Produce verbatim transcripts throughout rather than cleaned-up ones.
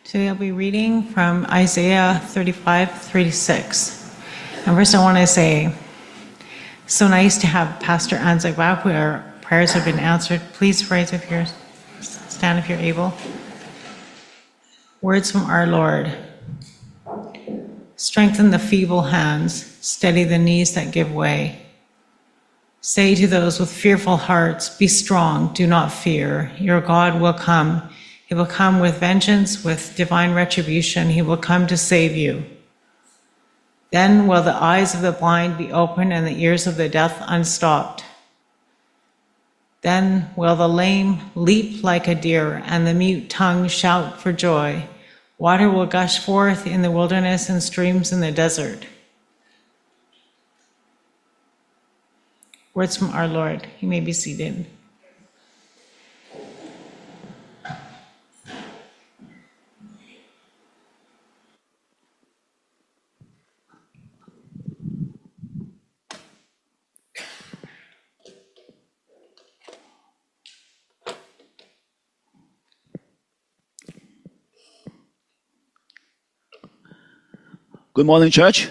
Today I'll be reading from Isaiah thirty-five, three to six. And first I want to say, so nice to have Pastor Anzac back. Our prayers have been answered. Please rise if you're, stand if you're able. Words from our Lord. Strengthen the feeble hands, steady the knees that give way. Say to those with fearful hearts, be strong, do not fear. Your God will come. He will come with vengeance, with divine retribution. He will come to save you. Then will the eyes of the blind be opened and the ears of the deaf unstopped. Then will the lame leap like a deer and the mute tongue shout for joy. Water will gush forth in the wilderness and streams in the desert. Words from our Lord. You may be seated. Good morning, church.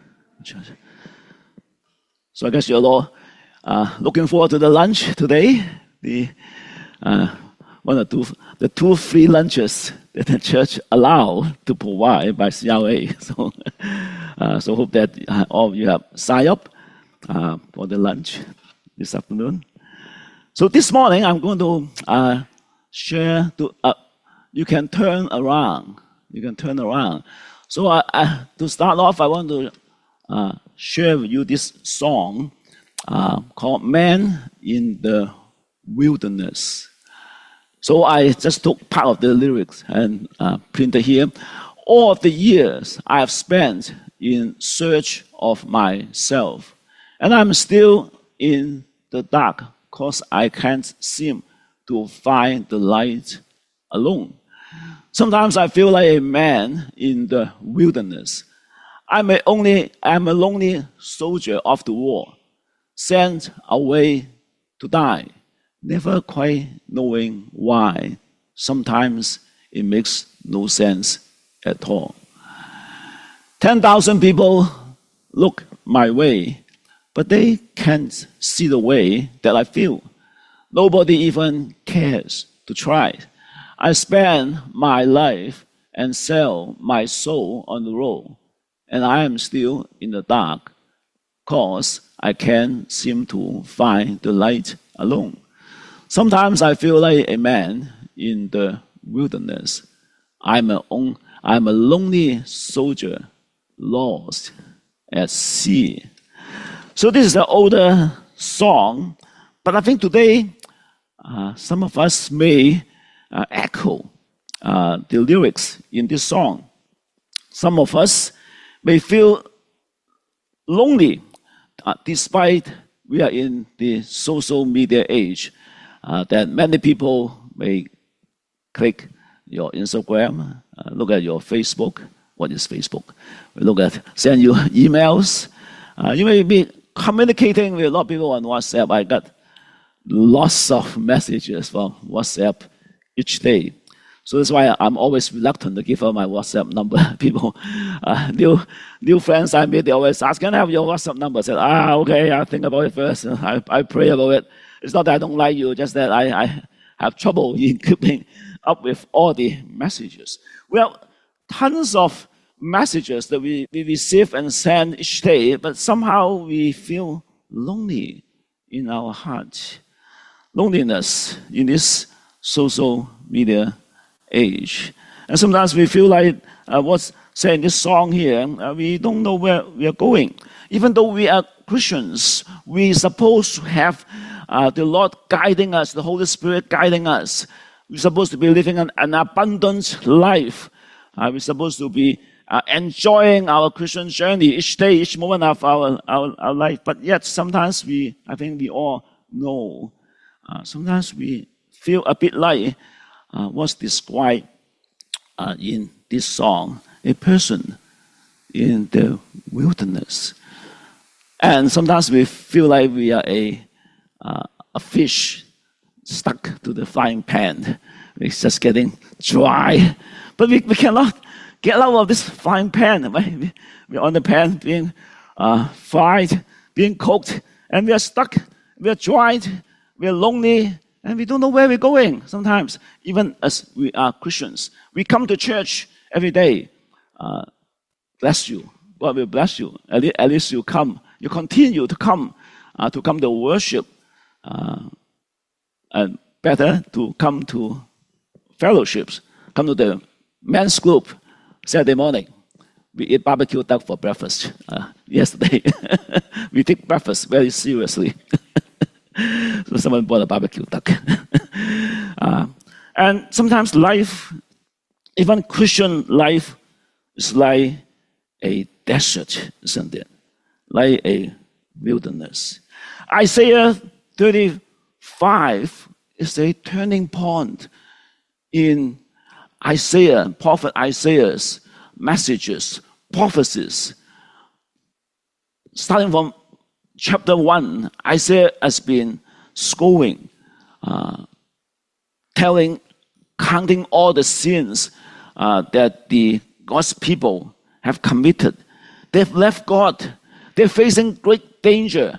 So I guess you're all uh, looking forward to the lunch today. The uh, one or two, the two free lunches that the church allow to provide by C R A. So, uh, so hope that uh, all of you have signed up uh, for the lunch this afternoon. So this morning I'm going to uh, share. To uh, you can turn around. You can turn around. So uh, uh, to start off, I want to uh, share with you this song uh, called Man in the Wilderness. So I just took part of the lyrics and uh, printed here. All of the years I have spent in search of myself, and I'm still in the dark because I can't seem to find the light alone. Sometimes I feel like a man in the wilderness. I'm a, only, I'm a lonely soldier of the war, sent away to die, never quite knowing why. Sometimes it makes no sense at all. ten thousand people look my way, but they can't see the way that I feel. Nobody even cares to try. I spend my life and sell my soul on the road, and I am still in the dark because I can't seem to find the light alone. Sometimes I feel like a man in the wilderness. I'm a, on, I'm a lonely soldier lost at sea. So this is an older song, but I think today uh, some of us may Uh, echo uh, the lyrics in this song. Some of us may feel lonely uh, despite we are in the social media age, uh, that many people may click your Instagram, uh, look at your Facebook. What is Facebook? We look at, send you emails. Uh, you may be communicating with a lot of people on WhatsApp. I got lots of messages from WhatsApp each day. So that's why I'm always reluctant to give out my WhatsApp number. People, uh, new new friends I meet, they always ask, can I have your WhatsApp number? I said, ah, okay, I'll think about it first. I, I pray about it. It's not that I don't like you, just that I, I have trouble in keeping up with all the messages. Well, tons of messages that we, we receive and send each day, but somehow we feel lonely in our heart. Loneliness in this social media age. And sometimes we feel like uh, what's said in this song here, uh, we don't know where we are going. Even though we are Christians, we're supposed to have uh, the Lord guiding us, the Holy Spirit guiding us. We're supposed to be living an, an abundant life. Uh, we're supposed to be uh, enjoying our Christian journey each day, each moment of our, our, our life. But yet sometimes we, I think we all know, uh, sometimes we feel a bit like uh, what's described uh, in this song, a person in the wilderness. And sometimes we feel like we are a, uh, a fish stuck to the frying pan. It's just getting dry. But we, we cannot get out of this frying pan. Right? We, we're on the pan being uh, fried, being cooked, and we are stuck. We are dried. We are lonely, and we don't know where we're going sometimes, even as we are Christians. We come to church every day. Uh, bless you. God will bless you. At least, at least you come. You continue to come, uh, to come to worship. Uh, and better to come to fellowships, come to the men's group Saturday morning. We eat barbecue duck for breakfast uh, yesterday. We take breakfast very seriously. So someone bought a barbecue duck. uh, and sometimes life, even Christian life, is like a desert, isn't it? Like a wilderness. Isaiah thirty-five is a turning point in Isaiah, prophet Isaiah's messages, prophecies. Starting from chapter one, Isaiah has been scolding, uh, telling, counting all the sins uh, that the God's people have committed. They've left God. They're facing great danger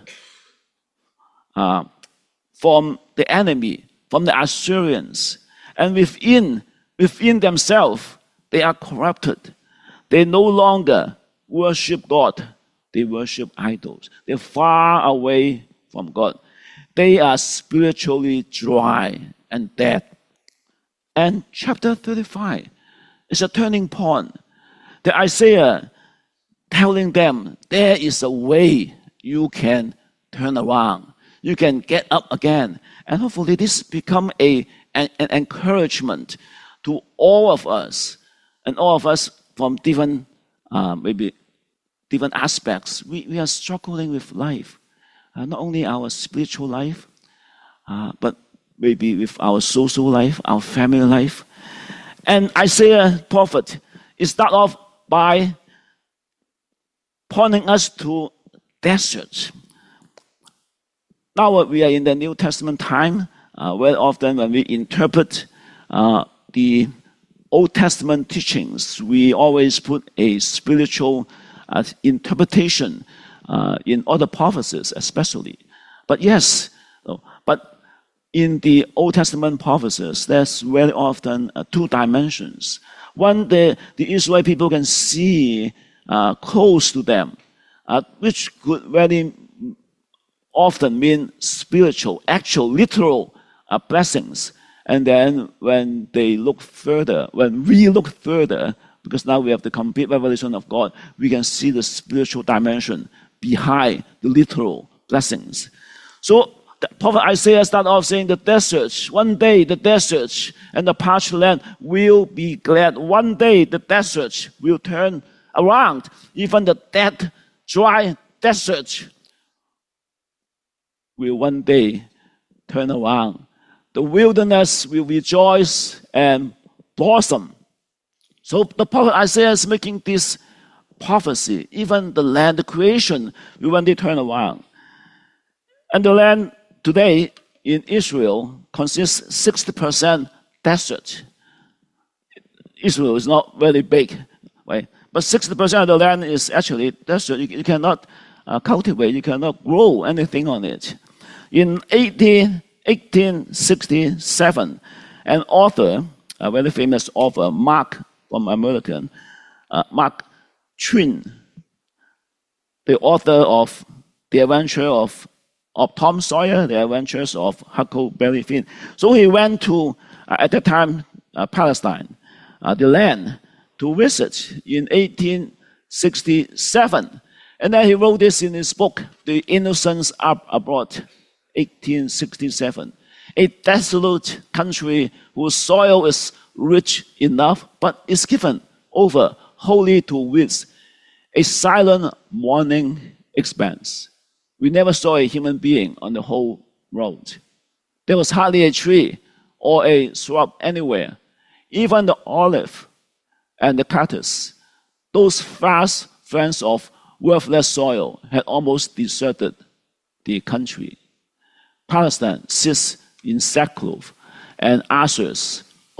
uh, from the enemy, from the Assyrians. And within, within themselves, they are corrupted. They no longer worship God. They worship idols. They're far away from God. They are spiritually dry and dead. And chapter thirty-five is a turning point. The Isaiah telling them there is a way you can turn around. You can get up again. And hopefully this become a, an, an encouragement to all of us, and all of us from different, uh, maybe different aspects. We, we are struggling with life. Uh, not only our spiritual life, uh, but maybe with our social life, our family life. And Isaiah prophet is start off by pointing us to deserts. Now we are in the New Testament time. Uh, very often when we interpret uh, the Old Testament teachings, we always put a spiritual uh, interpretation uh, in other prophecies especially. But yes, but in the Old Testament prophecies, there's very often uh, two dimensions. One, the, the Israel people can see uh, close to them, uh, which could very often mean spiritual, actual, literal uh, blessings. And then when they look further, when we look further, because now we have the complete revelation of God, we can see the spiritual dimension behind the literal blessings. So the prophet Isaiah started off saying the deserts, one day the deserts and the parched land will be glad. One day the deserts will turn around. Even the dead, dry desert will one day turn around. The wilderness will rejoice and blossom. So the prophet Isaiah is making this prophecy. Even the land, the creation, will one day turn around. And the land today in Israel consists sixty percent desert. Israel is not very big, right? But sixty percent of the land is actually desert. You, you cannot uh, cultivate, you cannot grow anything on it. In eighteen sixty-seven, an author, a very famous author, Mark, from American, uh, Mark Twain, the author of The Adventure of, of Tom Sawyer, The Adventures of Huckleberry Finn. So he went to, uh, at that time, uh, Palestine, uh, the land, to visit in eighteen sixty-seven. And then he wrote this in his book, The Innocents Up Abroad, eighteen sixty-seven. A desolate country whose soil is rich enough, but is given over wholly to weeds. A silent mourning expanse. We never saw a human being on the whole road. There was hardly a tree or a shrub anywhere. Even the olive and the cactus, those fast friends of worthless soil, had almost deserted the country. Palestine sits in sackcloth and ashes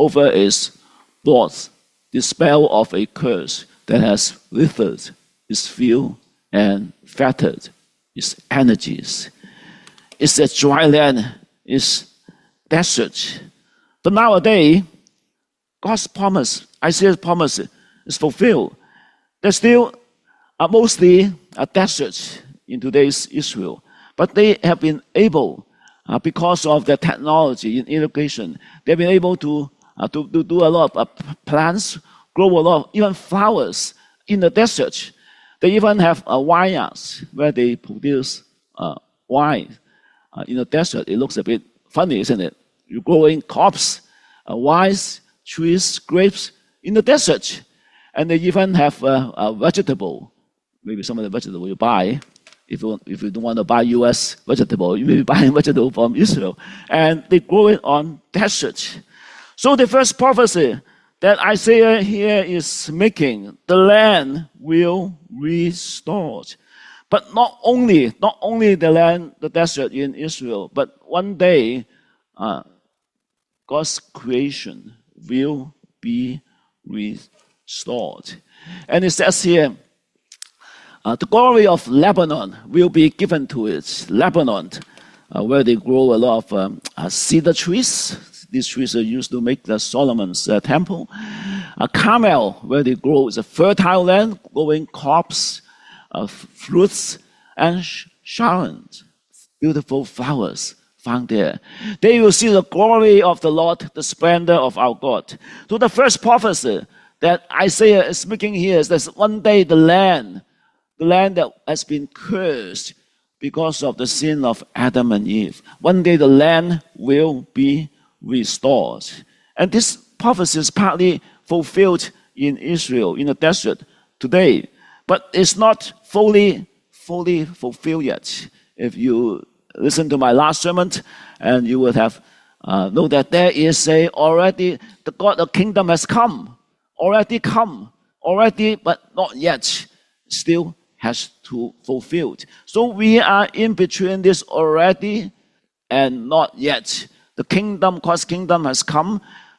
over its thoughts, the spell of a curse that has withered its fuel and fettered its energies. It's a dry land, it's desert. But nowadays, God's promise, Isaiah's promise, is fulfilled. There's still uh, mostly a desert in today's Israel, but they have been able, uh, because of their technology in irrigation, they've been able to, uh, to, to do a lot of uh, plants, grow a lot, even flowers in the desert. They even have uh, vineyards where they produce uh, wine uh, in the desert. It looks a bit funny, isn't it? You're growing crops, uh, wines, trees, grapes in the desert. And they even have uh, a vegetable. Maybe some of the vegetable you buy. If you, if you don't want to buy U S vegetable, you may be buying vegetable from Israel. And they grow it on desert. So the first prophecy that Isaiah here is making, the land will restore. But not only, not only the land, the desert in Israel, but one day uh, God's creation will be restored. And it says here, uh, the glory of Lebanon will be given to it. Lebanon, uh, where they grow a lot of um, uh, cedar trees. These trees are used to make the Solomon's uh, temple. A Carmel, where they grow, is a fertile land, growing crops, uh, fruits, and Sharon, beautiful flowers found there. They will see the glory of the Lord, the splendor of our God. So the first prophecy that Isaiah is making here is that one day the land, the land that has been cursed because of the sin of Adam and Eve, one day the land will be restored. And this prophecy is partly fulfilled in Israel, in the desert today, but it's not fully, fully fulfilled yet. If you listen to my last sermon, and you would have uh, know that there is a already, the God, the kingdom has come, already come, already, but not yet, still has to fulfill. So we are in between this already and not yet. The kingdom, God's kingdom has come.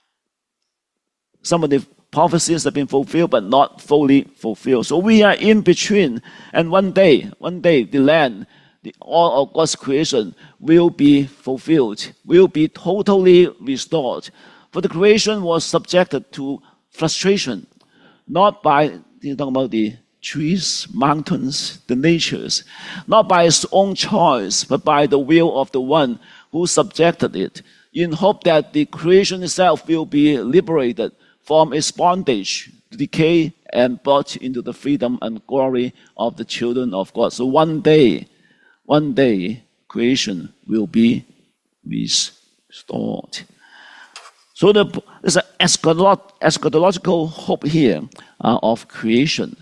Some of the prophecies have been fulfilled, but not fully fulfilled. So we are in between. And one day, one day, the land, the, all of God's creation will be fulfilled, will be totally restored. For the creation was subjected to frustration, not by, you talk about the trees, mountains, the natures, not by its own choice, but by the will of the one who subjected it, in hope that the creation itself will be liberated from its bondage to decay and brought into the freedom and glory of the children of God. So one day, one day, creation will be restored. So the, there's an eschatological hope here uh, of creation.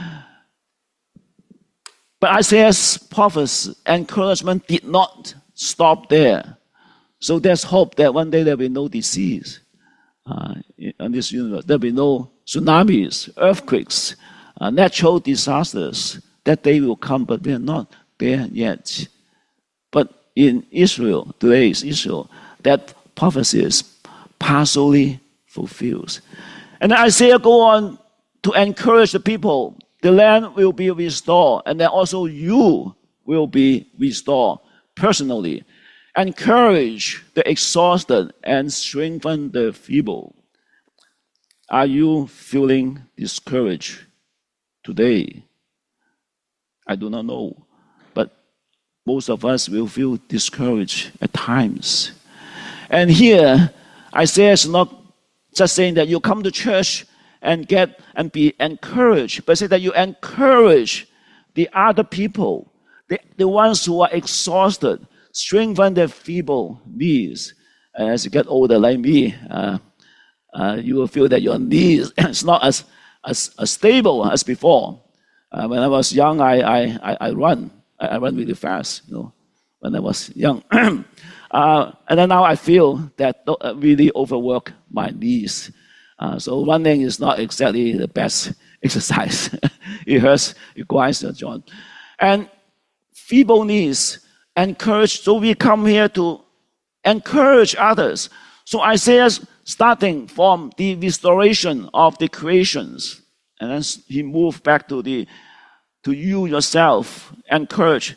But Isaiah's prophecy encouragement did not stop there. So there's hope that one day there will be no disease uh, in this universe. There will be no tsunamis, earthquakes, uh, natural disasters. That day will come, but we are not there yet. But in Israel, today's Israel, that prophecy is partially fulfilled. And Isaiah go on to encourage the people. The land will be restored, and then also you will be restored personally. Encourage the exhausted and strengthen the feeble. Are you feeling discouraged today? I do not know, but most of us will feel discouraged at times. And here, Isaiah is not just saying that you come to church and get and be encouraged, but say that you encourage the other people, the, the ones who are exhausted, strengthen their feeble knees. And as you get older like me, uh, uh, you will feel that your knees is not as, as, as stable as before. Uh, when I was young, I, I, I run. I, I run really fast, you know, when I was young. uh, and then now I feel that I really overwork my knees. Uh, so running is not exactly the best exercise. It hurts, it grinds your joint. And feeble knees, encourage. So we come here to encourage others. So Isaiah, starting from the restoration of the creations, and then he moved back to the to you yourself, encourage.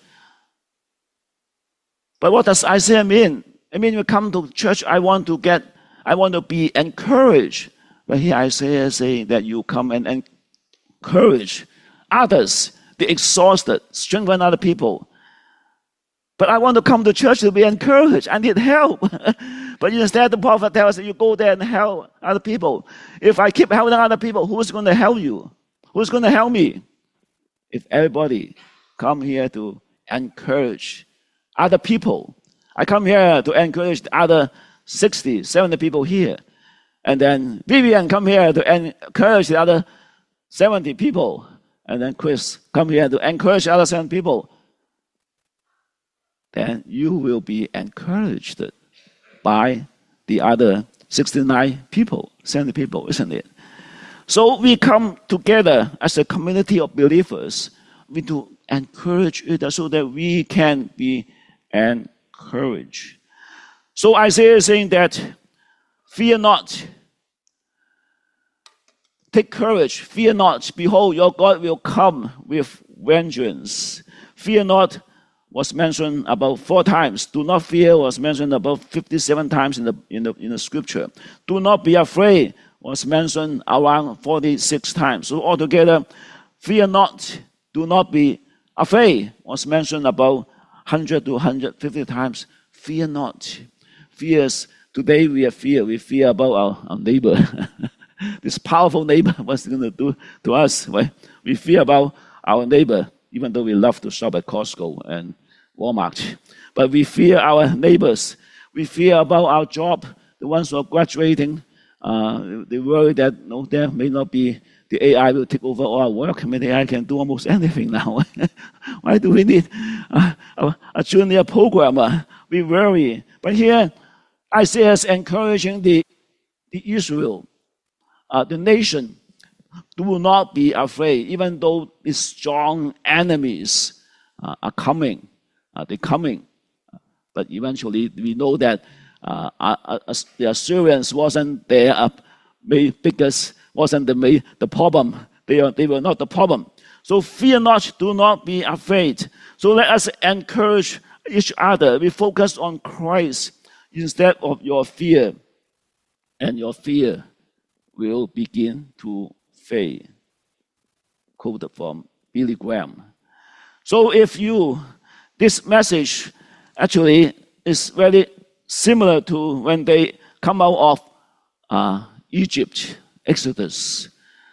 But what does Isaiah mean? I mean, when you come to church, I want to get, I want to be encouraged. But here Isaiah is saying that you come and encourage others, the exhausted, strengthen other people. But I want to come to church to be encouraged. I need help. But instead, the prophet tells us, you go there and help other people. If I keep helping other people, who's going to help you? Who's going to help me? If everybody come here to encourage other people, I come here to encourage the other sixty, seventy people here. And then Vivian come here to encourage the other seventy people. And then Chris come here to encourage the other seven people. Then you will be encouraged by the other sixty-nine people, seventy people, isn't it? So we come together as a community of believers. We do encourage each other so that we can be encouraged. So Isaiah is saying that, fear not. Take courage, fear not. Behold, your God will come with vengeance. Fear not was mentioned about four times. Do not fear was mentioned about fifty-seven times in the, in the, in the scripture. Do not be afraid was mentioned around forty-six times. So altogether, fear not, do not be afraid was mentioned about one hundred to one hundred fifty times. Fear not. Fears, today we have fear. We fear about our, our neighbor. This powerful neighbor, what's going to do to us? Right? We fear about our neighbor, even though we love to shop at Costco and Walmart. But we fear our neighbors. We fear about our job, the ones who are graduating. Uh, they worry that you know, there may not be, the A I will take over all our work. I mean, the A I can do almost anything now. Why do we need uh, a, a junior programmer? We worry. But here, Isaiah is encouraging the, the Israel, uh, the nation, do not be afraid, even though these strong enemies uh, are coming. Uh, they're coming. But eventually, we know that uh, uh, uh, the Assyrians wasn't their uh, biggest, wasn't the, the problem. They, are, they were not the problem. So fear not, do not be afraid. So let us encourage each other. We focus on Christ instead of your fear. And your fear will begin to fade. Quoted from Billy Graham. So if you, this message actually is very similar to when they come out of uh, Egypt, Exodus.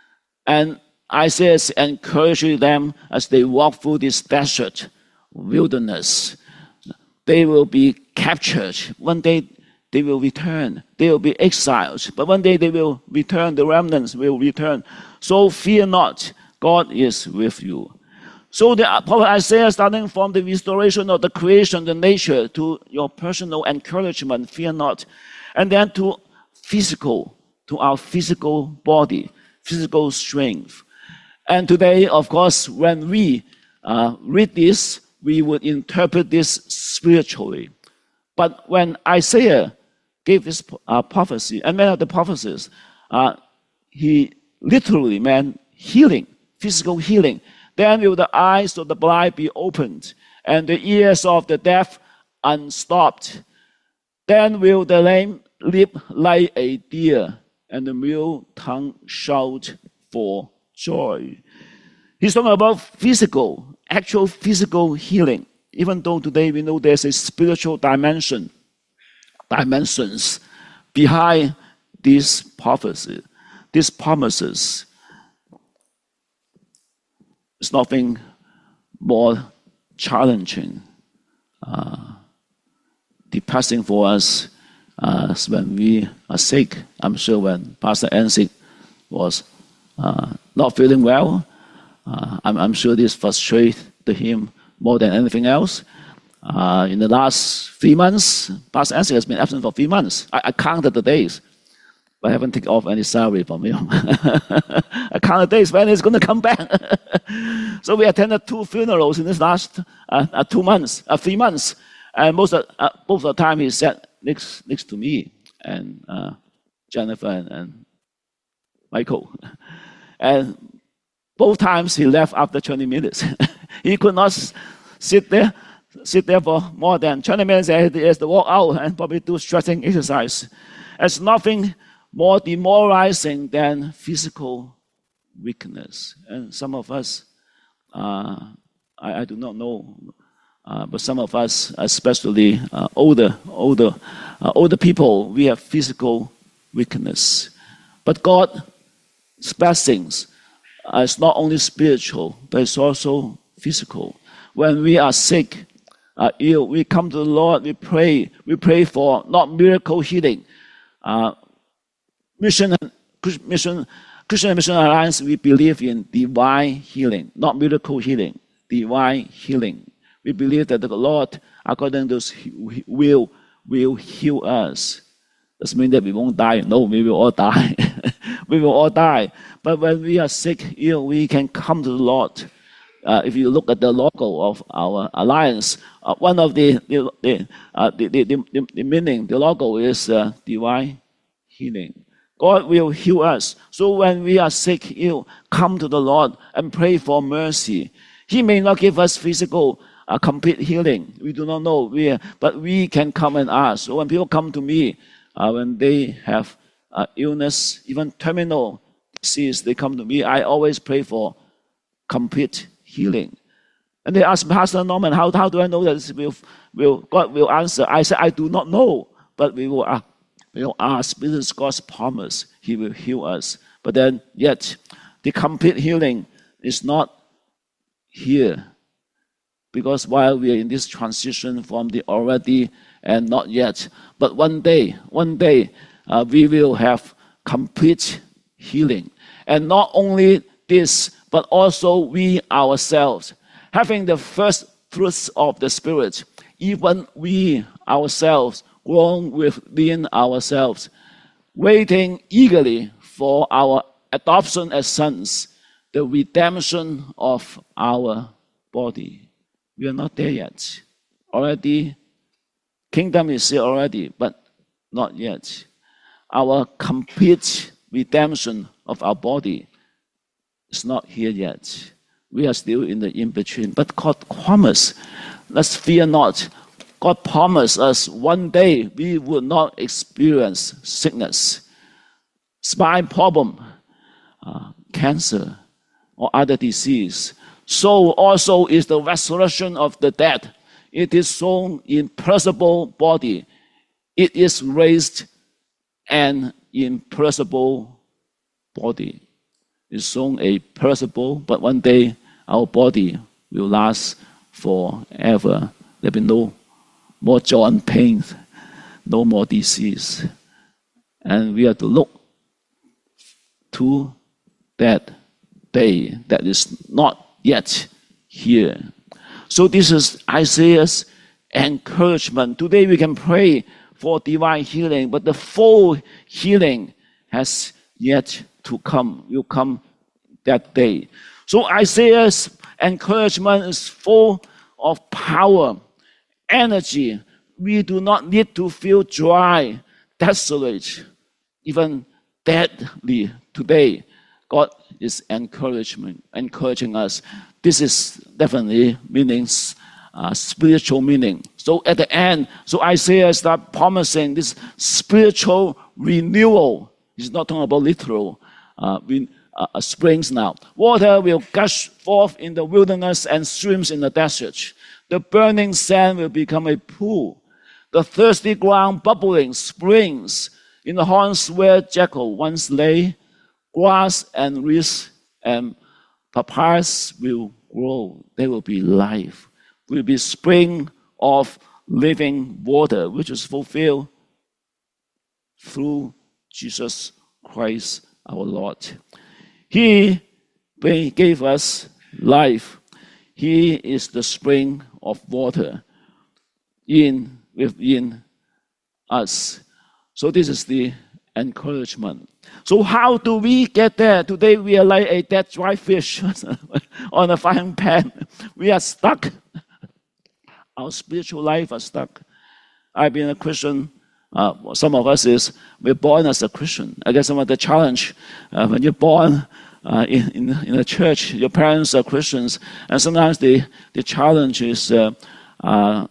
And Isaiah is encouraging them as they walk through this desert, wilderness. They will be captured. One day they will return. They will be exiled. But one day they will return. The remnants will return. So fear not. God is with you. So the prophet Isaiah, starting from the restoration of the creation, the nature, to your personal encouragement, fear not. And then to physical, to our physical body, physical strength. And today, of course, when we uh, read this, we would interpret this spiritually. But when Isaiah gave this uh, prophecy, and many of the prophecies, uh, he literally meant healing, physical healing. Then will the eyes of the blind be opened, and the ears of the deaf unstopped. Then will the lame leap like a deer, and the mute tongue shout for joy. He's talking about physical, actual physical healing. Even though today we know there's a spiritual dimension, dimensions behind this prophecy, these promises. It's nothing more challenging, uh, depressing for us uh, when we are sick. I'm sure when Pastor Ansick was uh, not feeling well, uh, I'm, I'm sure this frustrated him more than anything else. Uh, in the last three months, Pastor Ansick has been absent for three months. I, I counted the days, but I haven't taken off any salary from him. I counted the days when he's going to come back. So we attended two funerals in this last uh, uh, two months, uh, three months. And most of, uh, both of the time he sat next, next to me. and uh, Jennifer and, and Michael. And both times he left after twenty minutes. He could not sit there, sit there for more than twenty minutes. He has to walk out and probably do stretching exercise. There's nothing more demoralizing than physical weakness. And some of us, uh, I, I do not know, uh, but some of us, especially uh, older, older, uh, older people, we have physical weakness. But God's blessings uh, is not only spiritual, but it's also physical. When we are sick, uh, ill, we come to the Lord, we pray. We pray for not miracle healing. Uh, mission, mission, Christian Mission Alliance, we believe in divine healing, not miracle healing, divine healing. We believe that the Lord, according to His will, will heal us. Doesn't mean that we won't die. No, we will all die. We will all die. But when we are sick, ill, we can come to the Lord. Uh, if you look at the logo of our alliance, uh, one of the the the, uh, the, the, the the meaning, the logo is uh, divine healing. God will heal us. So when we are sick, ill, come to the Lord and pray for mercy. He may not give us physical uh, complete healing. We do not know. We, but we can come and ask. So when people come to me, uh, when they have uh, illness, even terminal disease, they come to me, I always pray for complete healing. And they ask, Pastor Norman, how, how do I know that this will, will, God will answer? I said, I do not know, but we will ask. We will ask. This is God's promise. He will heal us. But then, yet, the complete healing is not here. Because while we are in this transition from the already and not yet, but one day, one day, uh, we will have complete healing. And not only this, but also we ourselves, having the first fruits of the Spirit, even we ourselves, grown within ourselves, waiting eagerly for our adoption as sons, the redemption of our body. We are not there yet. Already, kingdom is here already, but not yet. Our complete redemption of our body is not here yet. We are still in the in-between. But God promised, let's fear not. God promised us one day we will not experience sickness, spine problem, uh, cancer, or other disease. So also is the resurrection of the dead. It is sown in perishable body. It is raised an imperishable body. It's sown a perishable, but one day our body will last forever. There will be no more joint pain, no more disease. And we have to look to that day that is not yet here. So this is Isaiah's encouragement. Today we can pray for divine healing, but the full healing has yet to come, will come that day. So Isaiah's encouragement is full of power, energy. We do not need to feel dry, desolate, even deadly today. God is encouragement, encouraging us. This is definitely meanings, uh, spiritual meaning. So at the end, so Isaiah starts promising this spiritual renewal. He's not talking about literal uh, uh, springs now. Water will gush forth in the wilderness and streams in the desert. The burning sand will become a pool. The thirsty ground bubbling springs. In the haunts where jackal once lay, grass and reeds and papyrus will grow. There will be life. Will be spring of living water, which is fulfilled through Jesus Christ our Lord. He gave us life. He is the spring of water in within us. So this is the encouragement. So how do we get there? Today we are like a dead dry fish on a frying pan. We are stuck. Our spiritual life is stuck. I've been a Christian Uh, some of us is we're born as a Christian. I guess some of the challenge uh, when you're born uh, in, in in a church, your parents are Christians, and sometimes the the challenge is uh, uh,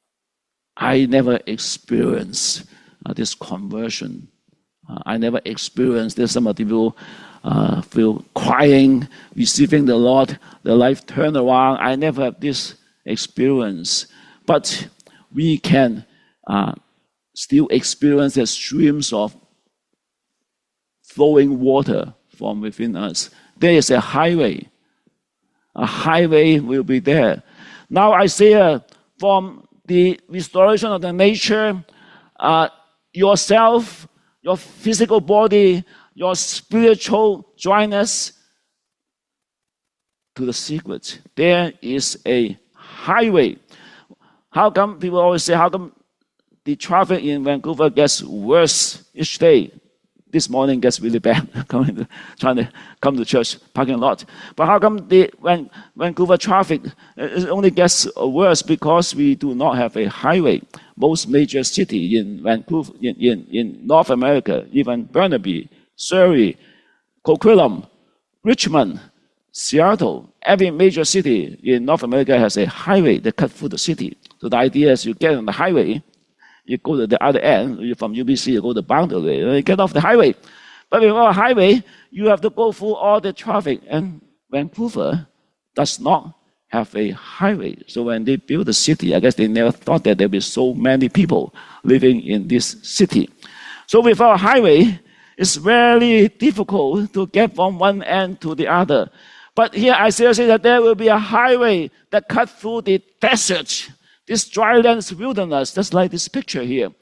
I never experienced uh, this conversion. Uh, I never experienced this. Some of the people uh, feel crying, receiving the Lord, their life turn around. I never have this experience, but we can. Uh, still experience the streams of flowing water from within us. There is a highway. A highway will be there. Now Isaiah, from the restoration of the nature, uh, yourself, your physical body, your spiritual dryness, to the secret. There is a highway. How come people always say, how come the traffic in Vancouver gets worse each day? This morning gets really bad, coming to, trying to come to church parking lot. But how come the when, Vancouver traffic it only gets worse? Because we do not have a highway. Most major city in Vancouver, in, in, in North America, even Burnaby, Surrey, Coquitlam, Richmond, Seattle, every major city in North America has a highway that cuts through the city. So the idea is you get on the highway, you go to the other end, you from U B C, you go to Boundary, you get off the highway. But without a highway, you have to go through all the traffic. And Vancouver does not have a highway. So when they built the city, I guess they never thought that there would be so many people living in this city. So without a highway, it's very difficult to get from one end to the other. But here Isaiah says that there will be a highway that cuts through the desert, this dry lands wilderness, just like this picture here.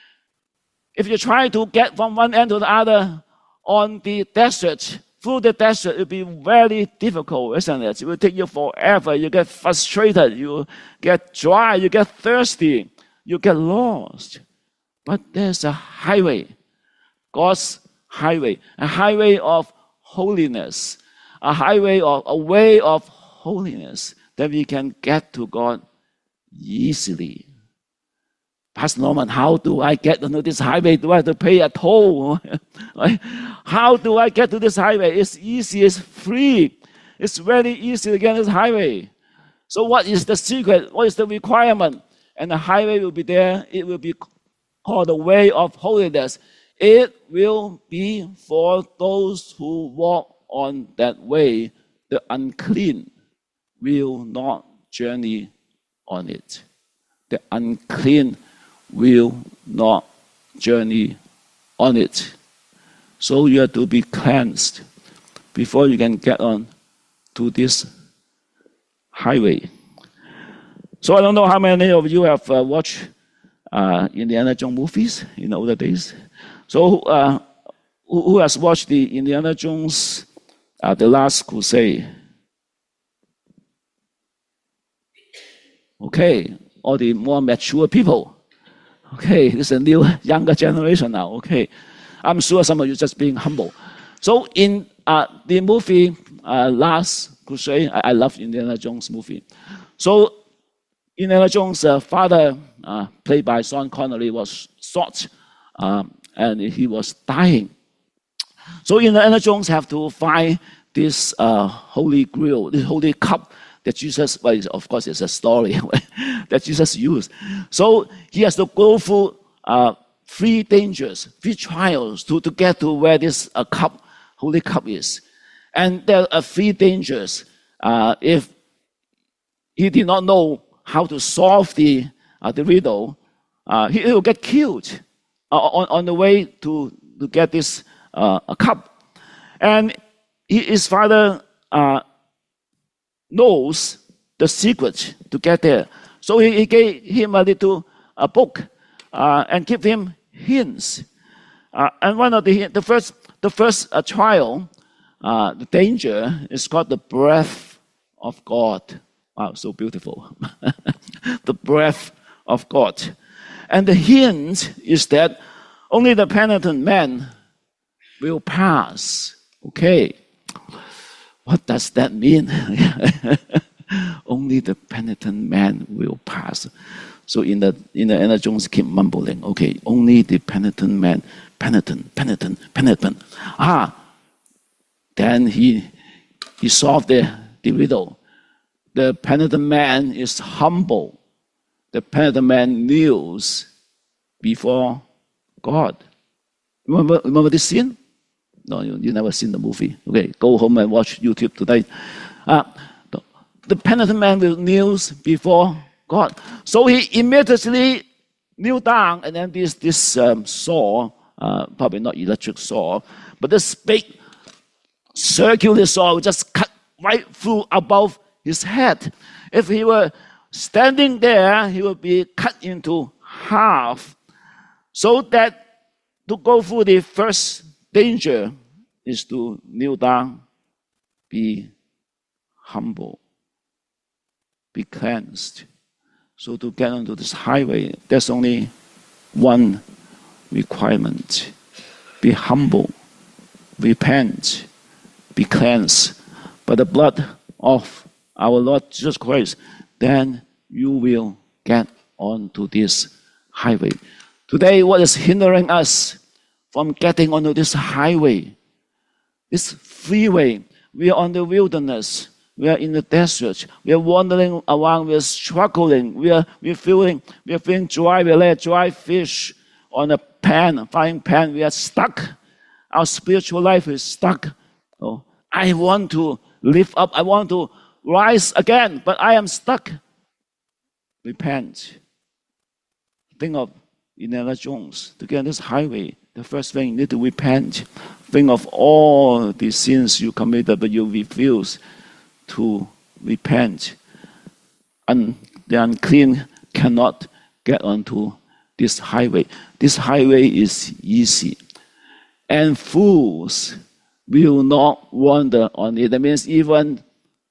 If you try to get from one end to the other on the desert, through the desert, it will be very difficult, isn't it? It will take you forever. You get frustrated, you get dry, you get thirsty, you get lost. But there's a highway, God's highway, a highway of holiness, a highway of a way of holiness that we can get to God easily. Pastor Norman, how do I get to this highway? Do I have to pay a toll? How do I get to this highway? It's easy, it's free. It's very easy to get this highway. So what is the secret? What is the requirement? And the highway will be there. It will be called the way of holiness. It will be for those who walk on that way. The unclean will not journey on it. The unclean will not journey on it. So you have to be cleansed before you can get on to this highway. So I don't know how many of you have uh, watched uh, Indiana Jones movies in the older days. So uh, who, who has watched the Indiana Jones, uh, The Last Crusade? Okay, all the more mature people. Okay, this is a new, younger generation now. Okay, I'm sure some of you just being humble. So in uh, the movie uh, Last Crusade, I, I love Indiana Jones movie. So Indiana Jones' uh, father, uh, played by Sean Connery, was shot um, and he was dying. So Indiana Jones have to find this uh, holy grail, this holy cup that Jesus, well, of course, it's a story that Jesus used. So he has to go through uh, three dangers, three trials to, to get to where this uh, cup, holy cup is. And there are three dangers. Uh, if he did not know how to solve the, uh, the riddle, uh, he will get killed uh, on, on the way to, to get this uh, cup. And his father uh, knows the secret to get there. So he, he gave him a little a book uh, and give him hints. Uh, and one of the the first the first uh, trial, uh, the danger is called the breath of God. Wow, so beautiful. The breath of God. And the hint is that only the penitent man will pass. Okay. What does that mean? Only the penitent man will pass. So in the in the Indiana Jones keep mumbling, okay, only the penitent man, penitent, penitent, penitent. Ah, then he he solved the, the riddle. The penitent man is humble. The penitent man kneels before God. Remember, remember this scene? No, you, you never seen the movie. Okay, go home and watch YouTube today. Uh, the, the penitent man will kneel before God. So he immediately kneel down, and then this, this um, saw, uh, probably not electric saw, but this big circular saw will just cut right through above his head. If he were standing there, he would be cut into half. So that to go through the first danger is to kneel down, be humble, be cleansed. So to get onto this highway, there's only one requirement. Be humble, repent, be cleansed by the blood of our Lord Jesus Christ. Then you will get onto this highway. Today, what is hindering us from getting onto this highway? This freeway. We are on the wilderness. We are in the desert. We are wandering around. We are struggling. We are we are feeling we are feeling dry. We are like dry fish on a pan, a frying pan. We are stuck. Our spiritual life is stuck. Oh, I want to lift up. I want to rise again, but I am stuck. Repent. Think of Indiana Jones. To get on this highway, the first thing you need to repent. Think of all the sins you committed, but you refuse to repent. And the unclean cannot get onto this highway. This highway is easy. And fools will not wander on it. That means even,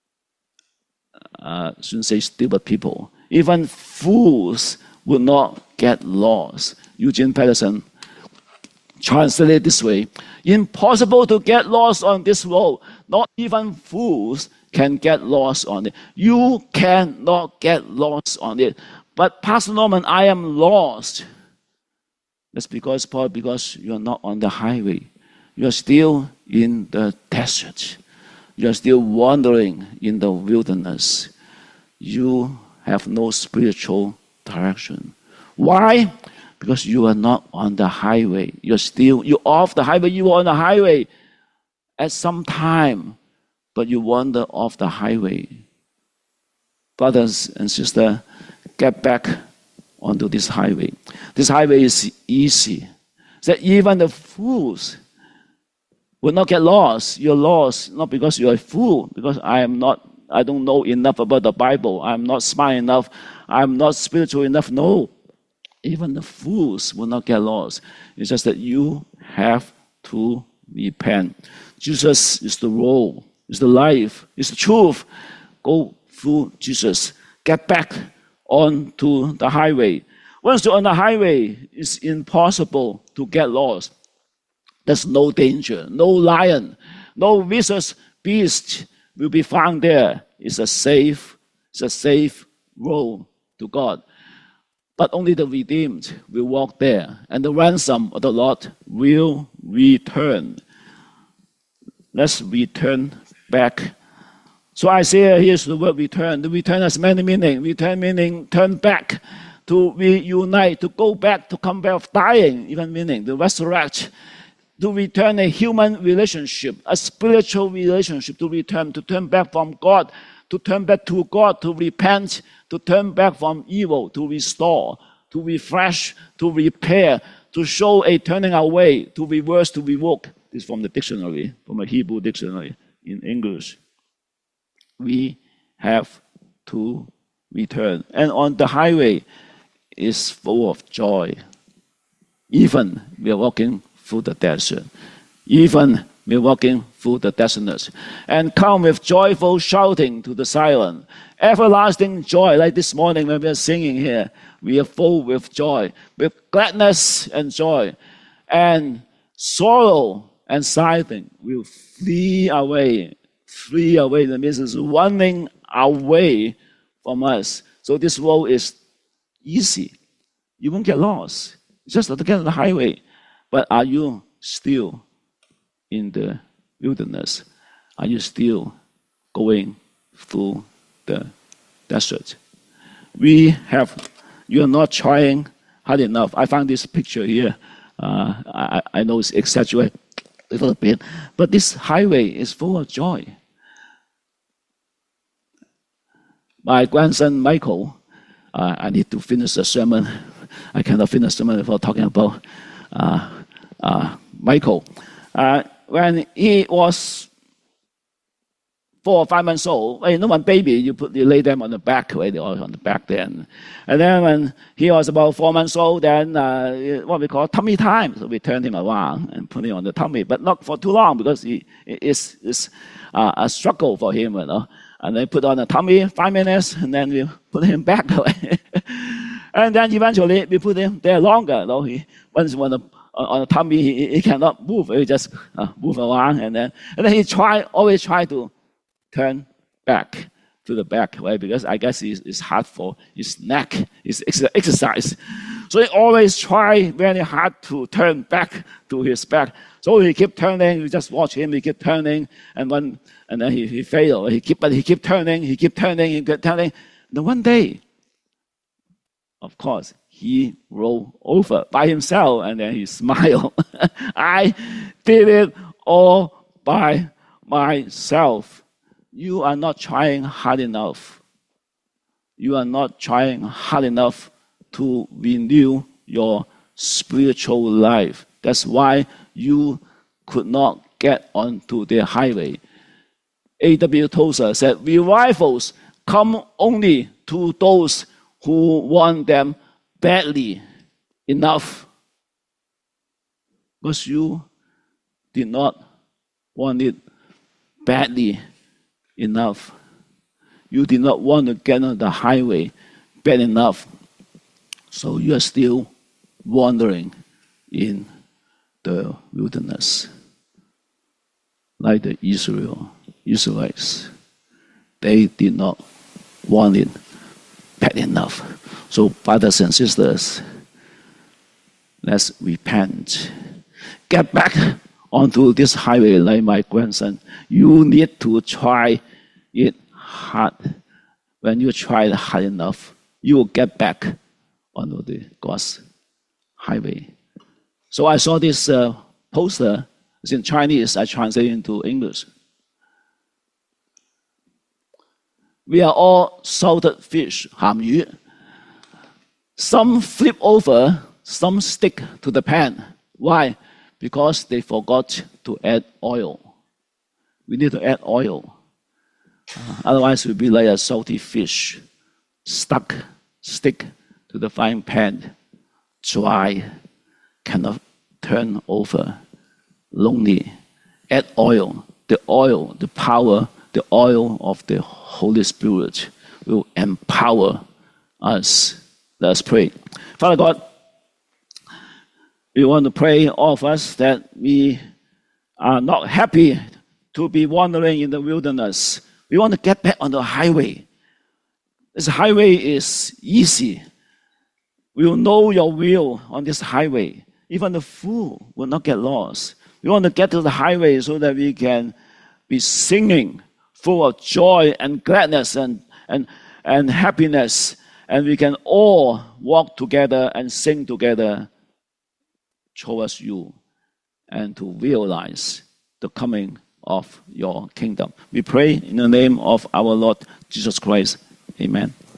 uh, I shouldn't say stupid people, even fools will not get lost. Eugene Peterson translated it this way: impossible to get lost on this road. Not even fools can get lost on it. You cannot get lost on it. But Pastor Norman, I am lost. That's because, Paul, because you are not on the highway. You are still in the desert. You are still wandering in the wilderness. You have no spiritual direction. Why? Because you are not on the highway. You're still, you're off the highway. You are on the highway at some time, but you wander off the highway. Brothers and sisters, get back onto this highway. This highway is easy. So even the fools will not get lost. You're lost not because you're a fool, because I am not, I don't know enough about the Bible. I'm not smart enough. I'm not spiritual enough. No. Even the fools will not get lost. It's just that you have to repent. Jesus is the road, is the life, is the truth. Go through Jesus. Get back onto the highway. Once you're on the highway, it's impossible to get lost. There's no danger, no lion, no vicious beast will be found there. It's a safe, it's a safe road to God. But only the redeemed will walk there, and the ransom of the Lord will return. Let's return back. So Isaiah here's the word return. The return has many meanings. Return meaning turn back, to reunite, to go back, to come back of dying, even meaning to resurrect, to return a human relationship, a spiritual relationship, to return, to turn back from God, to turn back to God, to repent, to turn back from evil, to restore, to refresh, to repair, to show a turning away, to reverse, to revoke. This is from the dictionary, from a Hebrew dictionary in English. We have to return. And on the highway is full of joy. Even we are walking through the desert. Even we are walking through the deserts. And come with joyful shouting to the Zion. Everlasting joy, like this morning when we are singing here. We are full with joy, with gladness and joy. And sorrow and sighing will flee away. Flee away. That means it's running away from us. So this road is easy. You won't get lost. Just to get on the highway. But are you still in the wilderness? Are you still going through the desert? We have, you are not trying hard enough. I found this picture here. Uh, I, I know it's exaggerated a little bit, but this highway is full of joy. My grandson Michael, uh, I need to finish the sermon. I cannot finish the sermon without talking about uh, uh, Michael. Uh, when he was four or five months old, well, you know, when baby, you put you lay them on the back, right? They are on the back then. And then when he was about four months old, then uh, what we call tummy time. So we turned him around and put him on the tummy, but not for too long because he, it's, it's uh, a struggle for him, you know. And then put on the tummy five minutes, and then we put him back. And then eventually we put him there longer. You know. He, once on the, on the tummy, he, he cannot move. He just uh, move around, and then and then he try always try to turn back to the back, right? Because I guess it's, it's hard for his neck. It's exercise. So he always try very hard to turn back to his back. So he keep turning. You just watch him. He keep turning, and when and then he, he failed. He keep but he keep turning. He keep turning. He keep turning. Then one day, of course, he rolled over by himself, and then he smiled. I did it all by myself. You are not trying hard enough. You are not trying hard enough to renew your spiritual life. That's why you could not get onto the highway. A W Tozer said, revivals come only to those who want them badly enough. Because you did not want it badly enough. You did not want to get on the highway bad enough. So you are still wandering in the wilderness. Like the Israel, Israelites. They did not want it bad enough. So brothers and sisters, let's repent. Get back onto this highway like my grandson. You need to try it hard. When you try it hard enough, you will get back onto the God's highway. So I saw this uh, poster. It's in Chinese. I translated into English. We are all salted fish, 鹹魚. Some flip over, some stick to the pan. Why? Because they forgot to add oil. We need to add oil. Uh, otherwise, we'll be like a salty fish, stuck, stick to the frying pan, dry, cannot turn over, lonely. Add oil. The oil, the power, the oil of the Holy Spirit will empower us. Let us pray. Father God, we want to pray, all of us, that we are not happy to be wandering in the wilderness. We want to get back on the highway. This highway is easy. We will know your will on this highway. Even the fool will not get lost. We want to get to the highway so that we can be singing, full of joy and gladness and, and, and happiness. And we can all walk together and sing together towards you and to realize the coming of your kingdom. We pray in the name of our Lord Jesus Christ. Amen.